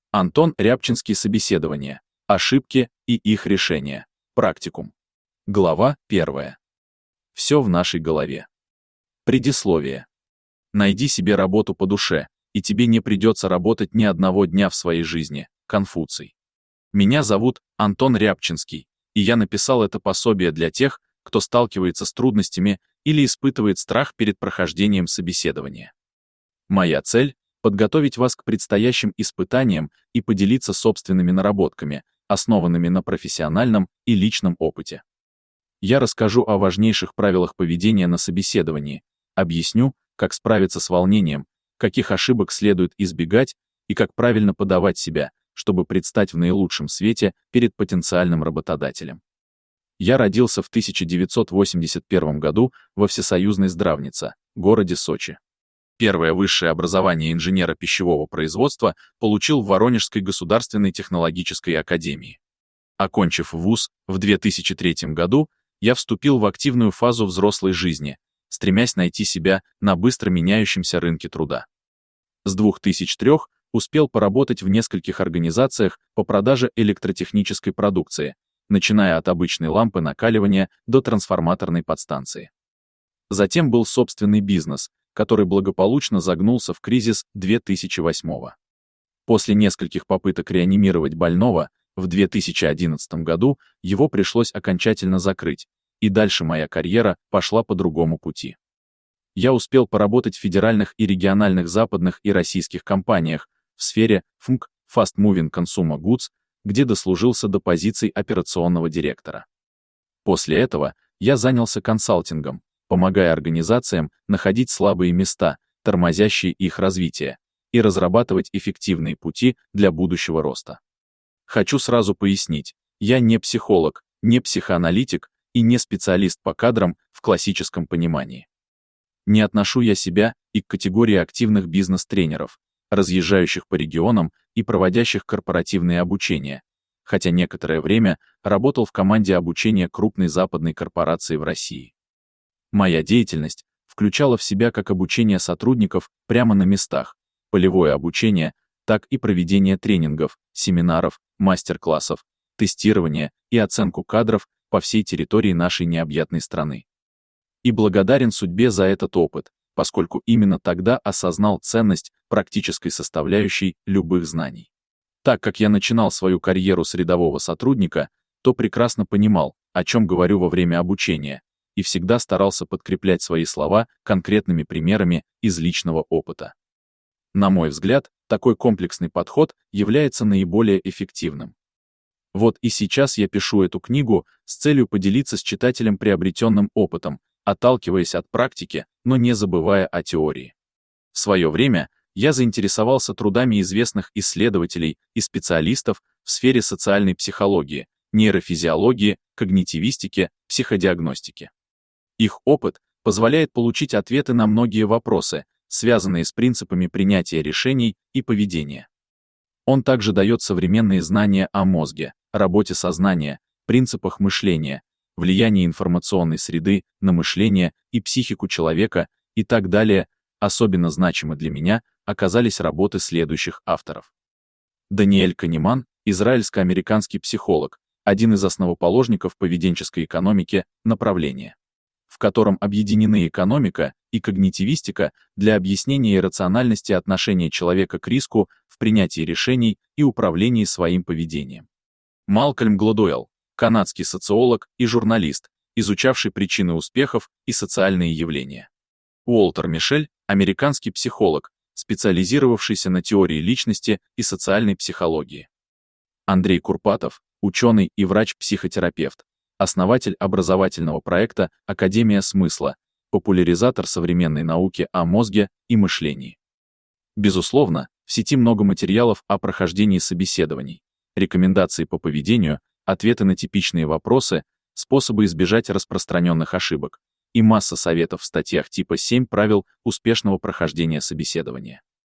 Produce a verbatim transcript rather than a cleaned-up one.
Антон Рябчинский. Собеседование. Ошибки и их решения. Практикум. Глава первая. Все в нашей голове. Предисловие. Найди себе работу по душе, и тебе не придется работать ни одного дня в своей жизни. Конфуций. Меня зовут Антон Рябчинский, и я написал это пособие для тех, кто сталкивается с трудностями или испытывает страх перед прохождением собеседования. Моя цель — подготовить вас к предстоящим испытаниям и поделиться собственными наработками, основанными на профессиональном и личном опыте. Я расскажу о важнейших правилах поведения на собеседовании, объясню, как справиться с волнением, каких ошибок следует избегать и как правильно подавать себя, чтобы предстать в наилучшем свете перед потенциальным работодателем. Я родился в тысяча девятьсот восемьдесят первом году во Всесоюзной Здравнице, городе Сочи. Первое высшее образование инженера пищевого производства получил в Воронежской государственной технологической академии. Окончив вуз в две тысячи третьем году, я вступил в активную фазу взрослой жизни, стремясь найти себя на быстро меняющемся рынке труда. С две тысячи третьего успел поработать в нескольких организациях по продаже электротехнической продукции, начиная от обычной лампы накаливания до трансформаторной подстанции. Затем был собственный бизнес, который благополучно загнулся в кризис две тысячи восьмого. После нескольких попыток реанимировать больного, в две тысячи одиннадцатом году его пришлось окончательно закрыть, и дальше моя карьера пошла по другому пути. Я успел поработать в федеральных и региональных западных и российских компаниях в сфере эф эм джи, Fast Moving Consumer Goods, где дослужился до позиций операционного директора. После этого я занялся консалтингом, помогая организациям находить слабые места, тормозящие их развитие, и разрабатывать эффективные пути для будущего роста. Хочу сразу пояснить, я не психолог, не психоаналитик и не специалист по кадрам в классическом понимании. Не отношу я себя и к категории активных бизнес-тренеров, разъезжающих по регионам и проводящих корпоративные обучения, хотя некоторое время работал в команде обучения крупной западной корпорации в России. Моя деятельность включала в себя как обучение сотрудников прямо на местах, полевое обучение, так и проведение тренингов, семинаров, мастер-классов, тестирование и оценку кадров по всей территории нашей необъятной страны. И благодарен судьбе за этот опыт, поскольку именно тогда осознал ценность практической составляющей любых знаний. Так как я начинал свою карьеру с рядового сотрудника, то прекрасно понимал, о чем говорю во время обучения, и всегда старался подкреплять свои слова конкретными примерами из личного опыта. На мой взгляд, такой комплексный подход является наиболее эффективным. Вот и сейчас я пишу эту книгу с целью поделиться с читателем приобретенным опытом, отталкиваясь от практики, но не забывая о теории. В свое время я заинтересовался трудами известных исследователей и специалистов в сфере социальной психологии, нейрофизиологии, когнитивистики, психодиагностики. Их опыт позволяет получить ответы на многие вопросы, связанные с принципами принятия решений и поведения. Он также дает современные знания о мозге, работе сознания, принципах мышления, влиянии информационной среды на мышление и психику человека и так далее. Особенно значимы для меня оказались работы следующих авторов. Даниэль Канеман, израильско-американский психолог, один из основоположников поведенческой экономики, направления, в котором объединены экономика и когнитивистика для объяснения иррациональности отношения человека к риску в принятии решений и управлении своим поведением. Малкольм Гладуэлл, канадский социолог и журналист, изучавший причины успехов и социальные явления. Уолтер Мишель, американский психолог, специализировавшийся на теории личности и социальной психологии. Андрей Курпатов, ученый и врач-психотерапевт, основатель образовательного проекта «Академия смысла», популяризатор современной науки о мозге и мышлении. Безусловно, в сети много материалов о прохождении собеседований, рекомендации по поведению, ответы на типичные вопросы, способы избежать распространенных ошибок и масса советов в статьях типа «семь правил успешного прохождения собеседования».